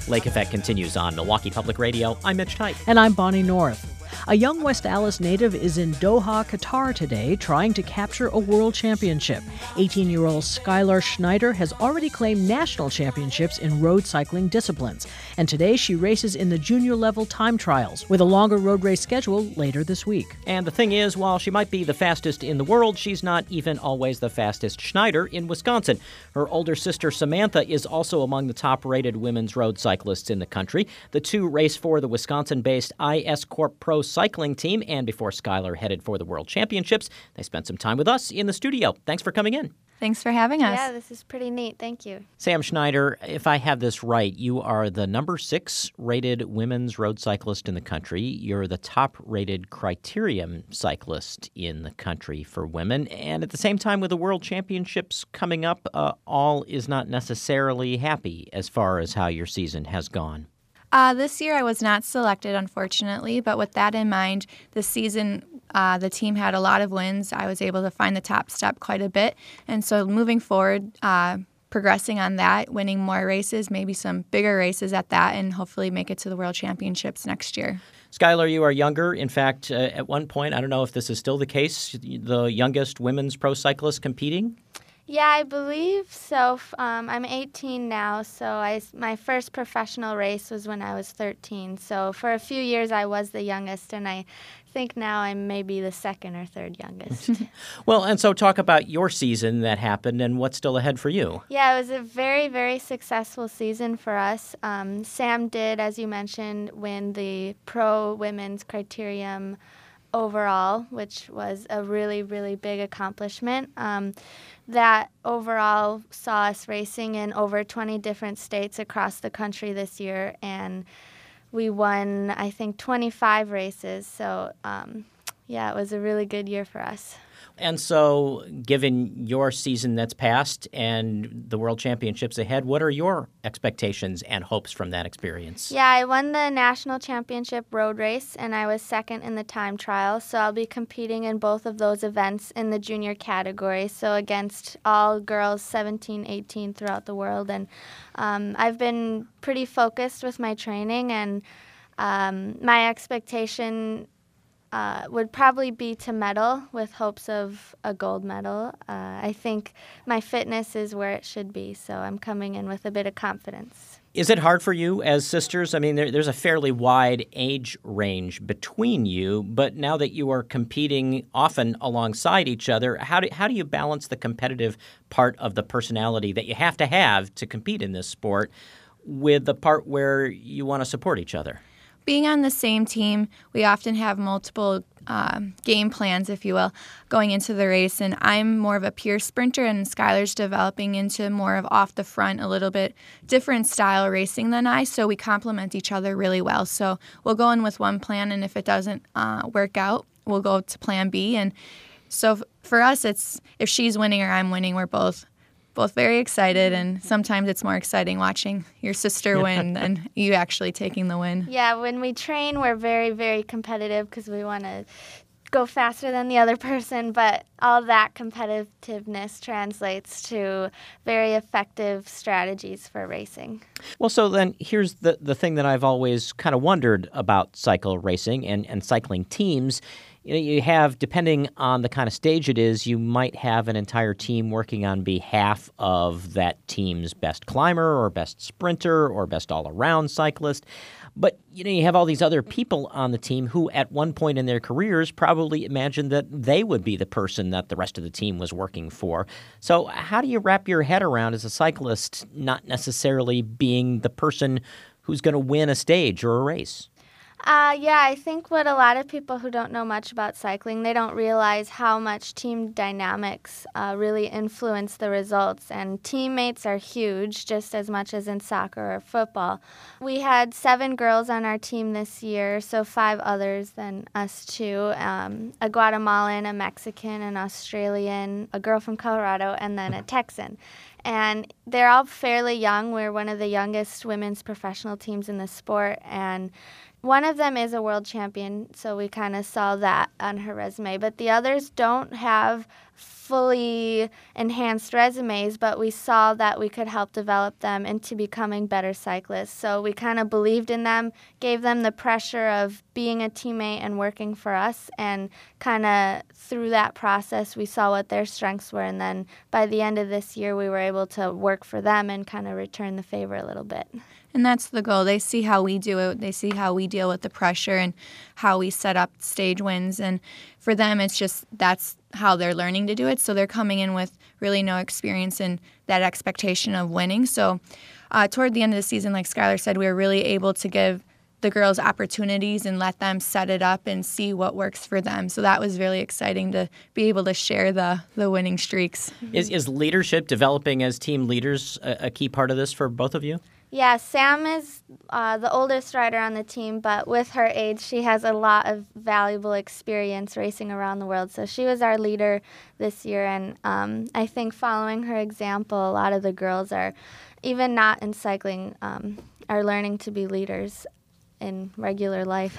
Lake Effect continues on Milwaukee Public Radio. I'm Mitch Tite. And I'm Bonnie North. A young West Allis native is in Doha, Qatar today, trying to capture a world championship. 18-year-old Skylar Schneider has already claimed national championships in road cycling disciplines. And today she races in the junior-level time trials, with a longer road race schedule later this week. And the thing is, while she might be the fastest in the world, she's not even always the fastest Schneider in Wisconsin. Her older sister Samantha is also among the top-rated women's road cyclists in the country. The two race for the Wisconsin-based IS Corp Pro cycling team, and before Skylar headed for the World Championships, they spent some time with us in the studio. Thanks for coming in. Thanks for having us. Yeah, this is pretty neat. Thank you. Sam Schneider, if I have this right, you are the number 6 rated women's road cyclist in the country. You're the top rated criterium cyclist in the country for women. And at the same time, with the World Championships coming up, all is not necessarily happy as far as how your season has gone. This year I was not selected, unfortunately, but with that in mind, this season the team had a lot of wins. I was able to find the top step quite a bit, and so moving forward, progressing on that, winning more races, maybe some bigger races at that, and hopefully make it to the World Championships next year. Skylar, you are younger. In fact, at one point, I don't know if this is still the case, the youngest women's pro cyclist competing? Yeah, I believe so. I'm 18 now, so my first professional race was when I was 13. So for a few years, I was the youngest, and I think now I'm maybe the second or third youngest. Well, and so talk about your season that happened and what's still ahead for you. Yeah, it was a very, very successful season for us. Sam did, as you mentioned, win the Pro Women's Criterium overall, which was a really, really big accomplishment. That overall saw us racing in over 20 different states across the country this year, and we won, I think, 25 races. So, yeah, it was a really good year for us. And so, given your season that's passed and the World Championships ahead, what are your expectations and hopes from that experience? Yeah, I won the national championship road race, and I was second in the time trial. So I'll be competing in both of those events in the junior category, so against all girls 17, 18 throughout the world. And I've been pretty focused with my training, and my expectation would probably be to medal with hopes of a gold medal. I think my fitness is where it should be, so I'm coming in with a bit of confidence. Is it hard for you as sisters? I mean, there's a fairly wide age range between you, but now that you are competing often alongside each other, how do you balance the competitive part of the personality that you have to compete in this sport with the part where you want to support each other? Being on the same team, we often have multiple game plans, if you will, going into the race. And I'm more of a pure sprinter, and Skylar's developing into more of off the front, a little bit different style racing than I. So we complement each other really well. So we'll go in with one plan, and if it doesn't work out, we'll go to plan B. And so for us, it's if she's winning or I'm winning, we're both very excited, and sometimes it's more exciting watching your sister win than you actually taking the win. Yeah, when we train, we're very, very competitive because we want to go faster than the other person, but all that competitiveness translates to very effective strategies for racing. Well, so then here's the thing that I've always kind of wondered about cycle racing and cycling teams. You have, depending on the kind of stage it is, you might have an entire team working on behalf of that team's best climber or best sprinter or best all-around cyclist. But, you have all these other people on the team who at one point in their careers probably imagined that they would be the person that the rest of the team was working for. So how do you wrap your head around as a cyclist not necessarily being the person who's going to win a stage or a race? Yeah, I think what a lot of people who don't know much about cycling, they don't realize how much team dynamics really influence the results. And teammates are huge, just as much as in soccer or football. We had 7 girls on our team this year, so 5 others than us too. A Guatemalan, a Mexican, an Australian, a girl from Colorado, and then a Texan. And they're all fairly young. We're one of the youngest women's professional teams in the sport, and one of them is a world champion, so we kind of saw that on her resume. But the others don't have fully enhanced resumes, but we saw that we could help develop them into becoming better cyclists. So we kind of believed in them, gave them the pressure of being a teammate and working for us, and kind of through that process we saw what their strengths were, and then by the end of this year we were able to work for them and kind of return the favor a little bit. And that's the goal. They see how we do it. They see how we deal with the pressure and how we set up stage wins. And for them, it's just that's how they're learning to do it. So they're coming in with really no experience and that expectation of winning. So toward the end of the season, like Skylar said, we were really able to give the girls opportunities and let them set it up and see what works for them. So that was really exciting to be able to share the winning streaks. Is leadership, developing as team leaders, a key part of this for both of you? Yeah, Sam is the oldest rider on the team, but with her age, she has a lot of valuable experience racing around the world. So she was our leader this year, and I think following her example, a lot of the girls are, even not in cycling, are learning to be leaders in regular life.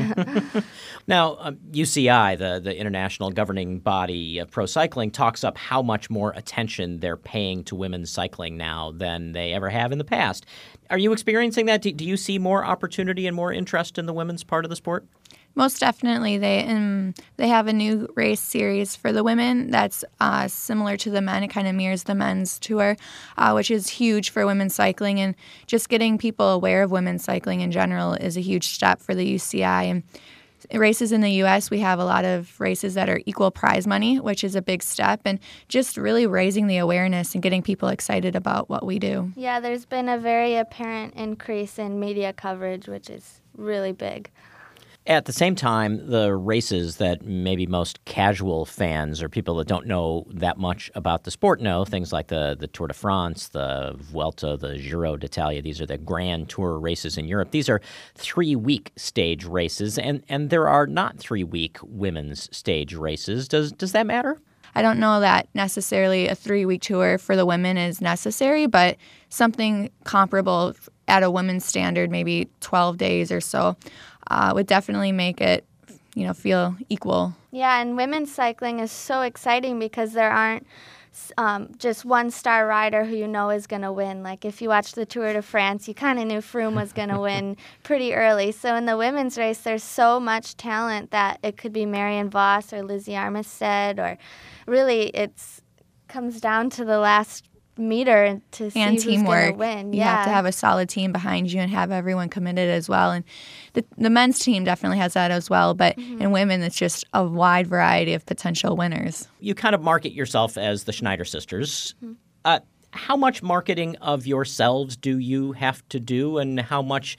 Now, UCI, the international governing body of pro cycling, talks up how much more attention they're paying to women's cycling now than they ever have in the past. Are you experiencing that? Do you see more opportunity and more interest in the women's part of the sport? Most definitely. They have a new race series for the women that's similar to the men. It kind of mirrors the men's tour, which is huge for women's cycling. And just getting people aware of women's cycling in general is a huge step for the UCI. And races in the U.S., we have a lot of races that are equal prize money, which is a big step. And just really raising the awareness and getting people excited about what we do. Yeah, there's been a very apparent increase in media coverage, which is really big. At the same time, the races that maybe most casual fans or people that don't know that much about the sport know, things like the Tour de France, the Vuelta, the Giro d'Italia, these are the Grand Tour races in Europe. These are 3-week stage races, and there are not 3-week women's stage races. Does that matter? I don't know that necessarily a 3-week tour for the women is necessary, but something comparable at a women's standard, maybe 12 days or so, would definitely make it, feel equal. Yeah, and women's cycling is so exciting because there aren't just one star rider who you know is going to win. Like if you watch the Tour de France, you kind of knew Froome was going to win pretty early. So in the women's race, there's so much talent that it could be Marianne Vos or Lizzie Armistead, or really it's comes down to the last meter to see who's going to win. You have to have a solid team behind you and have everyone committed as well. And the men's team definitely has that as well. But in women, it's just a wide variety of potential winners. You kind of market yourself as the Schneider sisters. How much marketing of yourselves do you have to do, and how much,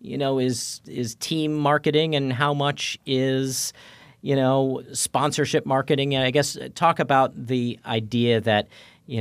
is team marketing, and how much is sponsorship marketing? And I guess talk about the idea that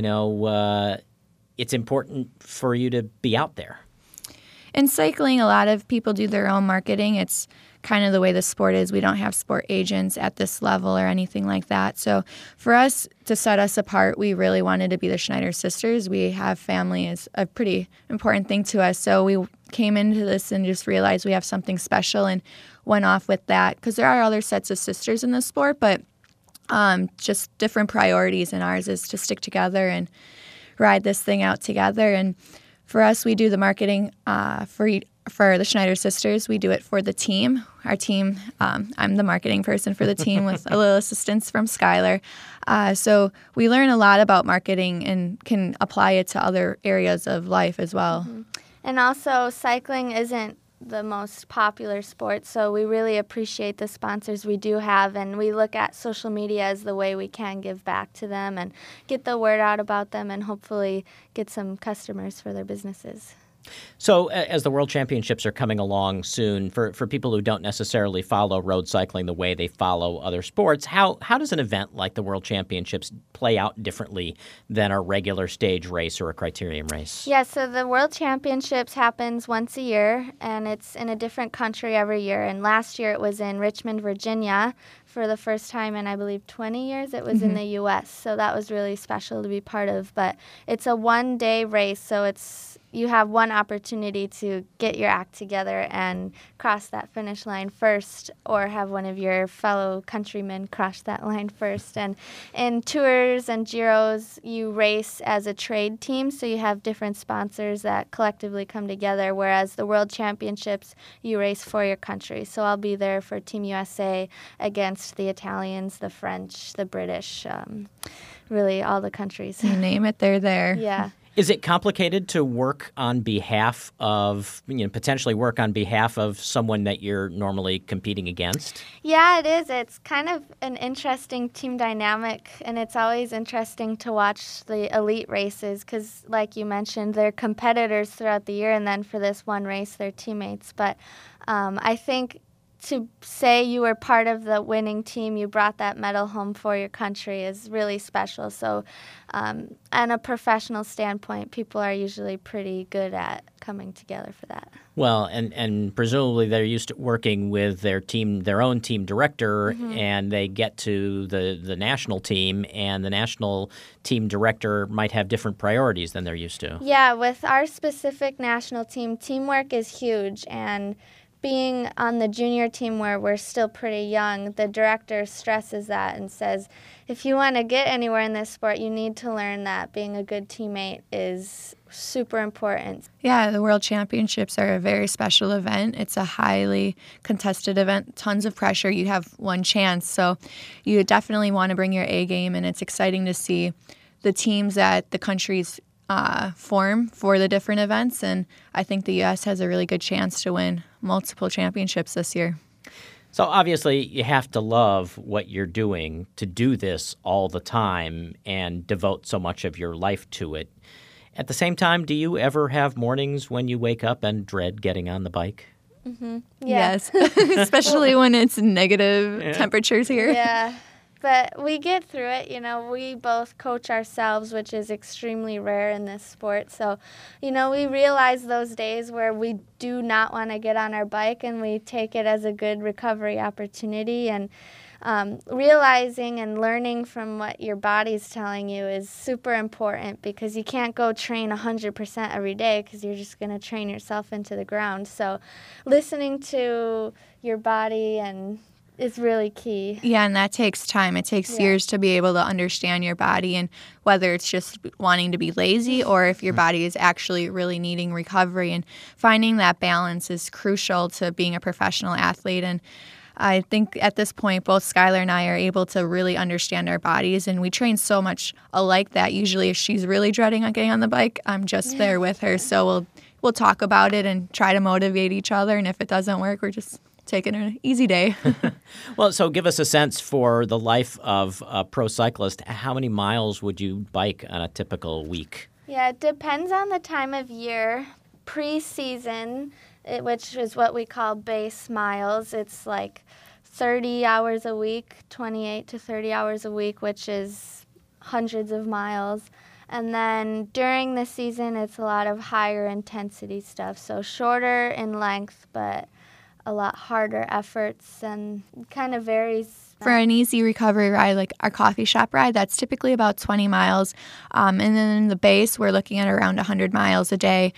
it's important for you to be out there. In cycling, a lot of people do their own marketing. It's kind of the way the sport is. We don't have sport agents at this level or anything like that. So for us, to set us apart, we really wanted to be the Schneider sisters. We have family is a pretty important thing to us. So we came into this and just realized we have something special and went off with that, because there are other sets of sisters in the sport, but just different priorities, and ours is to stick together and ride this thing out together. And for us, we do the marketing for the Schneider sisters. We do it for the team. Our team, I'm the marketing person for the team with a little assistance from Skylar. So we learn a lot about marketing and can apply it to other areas of life as well. And also, cycling isn't the most popular sport, so we really appreciate the sponsors we do have, and we look at social media as the way we can give back to them and get the word out about them and hopefully get some customers for their businesses. So as the World Championships are coming along soon, for people who don't necessarily follow road cycling the way they follow other sports, how does an event like the World Championships play out differently than a regular stage race or a criterium race? Yeah, so the World Championships happens once a year, and it's in a different country every year. And last year it was in Richmond, Virginia. For the first time in, I believe, 20 years, it was in the U.S., so that was really special to be part of. But it's a one-day race, so it's you have one opportunity to get your act together and cross that finish line first, or have one of your fellow countrymen cross that line first. And in Tours and Giros, you race as a trade team, so you have different sponsors that collectively come together, whereas the World Championships, you race for your country. So I'll be there for Team USA against the Italians, the French, the British, really all the countries. You name it, they're there. Yeah. Is it complicated to work on behalf of, potentially work on behalf of someone that you're normally competing against? Yeah, it is. It's kind of an interesting team dynamic, and it's always interesting to watch the elite races because, like you mentioned, they're competitors throughout the year, and then for this one race, they're teammates. But I think to say you were part of the winning team, you brought that medal home for your country is really special. So on a professional standpoint, people are usually pretty good at coming together for that. Well, and presumably they're used to working with their own team director, and they get to the national team, and the national team director might have different priorities than they're used to. Yeah, with our specific national team, teamwork is huge, and being on the junior team where we're still pretty young, the director stresses that and says, if you want to get anywhere in this sport, you need to learn that being a good teammate is super important. Yeah, the World Championships are a very special event. It's a highly contested event, tons of pressure. You have one chance, so you definitely want to bring your A game, and it's exciting to see the teams that the countries form for the different events, and I think the U.S. has a really good chance to win multiple championships this year. So obviously you have to love what you're doing to do this all the time and devote so much of your life to it. At the same time, do you ever have mornings when you wake up and dread getting on the bike? Yeah. Yes, especially when it's negative temperatures here. Yeah. But we get through it, we both coach ourselves, which is extremely rare in this sport. So, we realize those days where we do not want to get on our bike, and we take it as a good recovery opportunity. And realizing and learning from what your body's telling you is super important, because you can't go train 100% every day because you're just going to train yourself into the ground. So listening to your body is really key. Yeah, and that takes time. It takes years to be able to understand your body, and whether it's just wanting to be lazy or if your body is actually really needing recovery. And finding that balance is crucial to being a professional athlete. And I think at this point, both Skylar and I are able to really understand our bodies, and we train so much alike that usually if she's really dreading on getting on the bike, I'm just there with her. So we'll talk about it and try to motivate each other, and if it doesn't work, we're just taking an easy day. Well, so give us a sense for the life of a pro cyclist. How many miles would you bike on a typical week? Yeah, it depends on the time of year. Pre-season, which is what we call base miles, it's like 30 hours a week, 28 to 30 hours a week, which is hundreds of miles. And then during the season, it's a lot of higher intensity stuff, so shorter in length, but a lot harder efforts, and kind of varies. For an easy recovery ride, like our coffee shop ride, that's typically about 20 miles. And then in the base, we're looking at around 100 miles a day.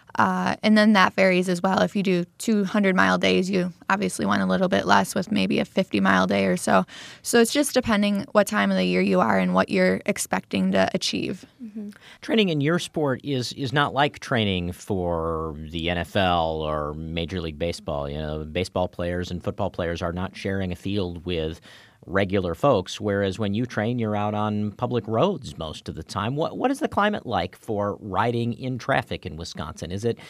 And then that varies as well. If you do 200-mile days, you obviously want a little bit less with maybe a 50-mile day or so. So it's just depending what time of the year you are and what you're expecting to achieve. Mm-hmm. Training in your sport is not like training for the NFL or Major League Baseball. Baseball players and football players are not sharing a field with regular folks, whereas when you train, you're out on public roads most of the time. What is the climate like for riding in traffic in Wisconsin? Is it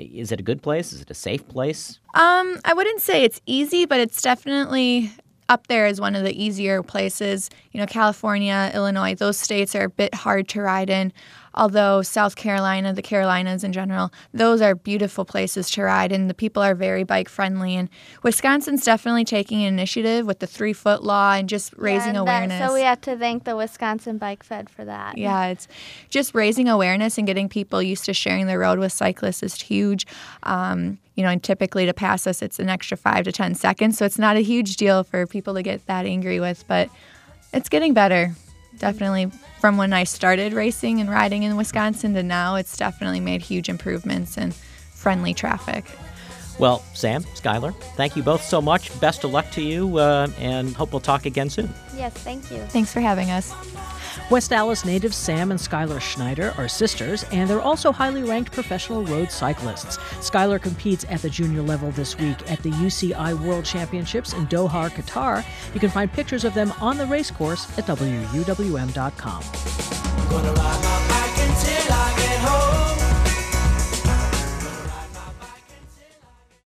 a good place? Is it a safe place? I wouldn't say it's easy, but it's definitely up there as one of the easier places. California, Illinois, those states are a bit hard to ride in. Although South Carolina, the Carolinas in general, those are beautiful places to ride, and the people are very bike-friendly. And Wisconsin's definitely taking an initiative with the 3-foot law and just raising awareness. So we have to thank the Wisconsin Bike Fed for that. Yeah, it's just raising awareness and getting people used to sharing the road with cyclists is huge. And typically to pass us, it's an extra 5 to 10 seconds, so it's not a huge deal for people to get that angry with, but it's getting better. Definitely from when I started racing and riding in Wisconsin to now, it's definitely made huge improvements in friendly traffic. Well, Sam, Skylar, thank you both so much. Best of luck to you, and hope we'll talk again soon. Yes, thank you. Thanks for having us. West Allis natives Sam and Skylar Schneider are sisters, and they're also highly ranked professional road cyclists. Skylar competes at the junior level this week at the UCI World Championships in Doha, Qatar. You can find pictures of them on the racecourse at WUWM.com.